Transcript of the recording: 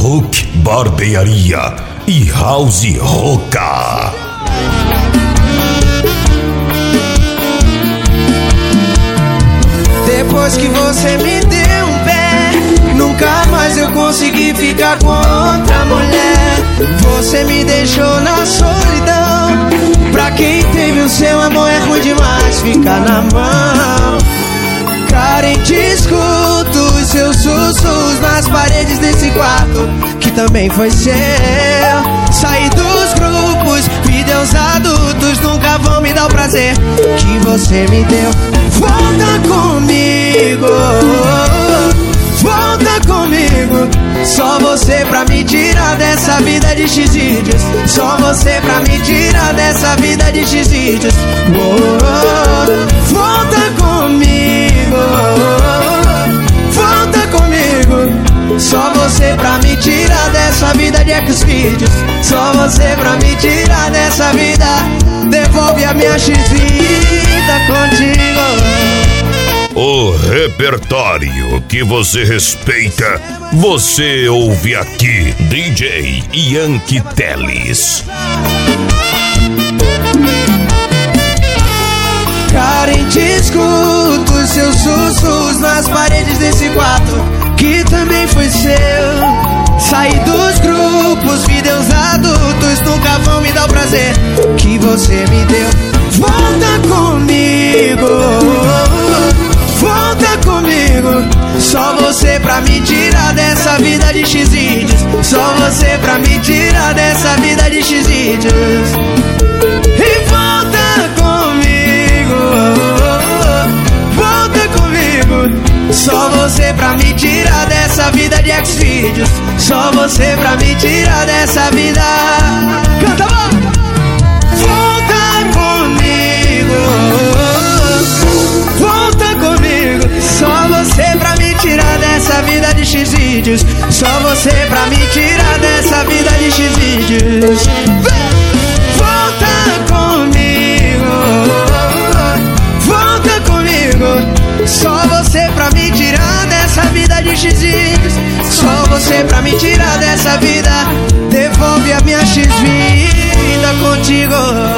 Hulk Barbearia e House Roca. Depois que você me deu um pé, nunca mais eu consegui ficar com outra mulher. Você me deixou na solidão. Pra quem teve o seu amor é ruim demais ficar na mão. Carente, escuto os seus sussurros nas paredes desse quarto que também foi seu. Saí dos grupos, vídeos adultos nunca vão me dar o prazer que você me deu. Volta comigo, volta comigo. Só você pra me tirar dessa vida de x-vídeos. Só você pra me tirar dessa vida de x-vídeos. Volta comigo, volta comigo. Só você pra me tirar dessa vida de X-vídeos. Só você pra me tirar dessa vida. Devolve a minha x-vida contigo. O repertório que você respeita, você ouve aqui. DJ Yankee Teles. Carente, escuto os seus sussurros nas paredes desse quarto que também foi seu. Saí dos grupos, vídeos adultos nunca vão me dar o prazer que você me deu. Volta comigo, volta comigo. Só você pra me tirar dessa vida de x-vídeos. Só você pra me tirar dessa vida de x-vídeos. E volta comigo, volta comigo. Só você pra me tirar dessa vida de X-vídeos. Só você pra me tirar dessa vida. Canta, lá! Volta comigo, volta comigo. Só você pra me tirar dessa vida de x-vídeos. Só você pra me tirar dessa vida de x-vídeos. Volta comigo, volta comigo. Só você pra me tirar dessa vida de x-vídeos. Só você pra me tirar dessa vida. Devolve a minha x-vida contigo.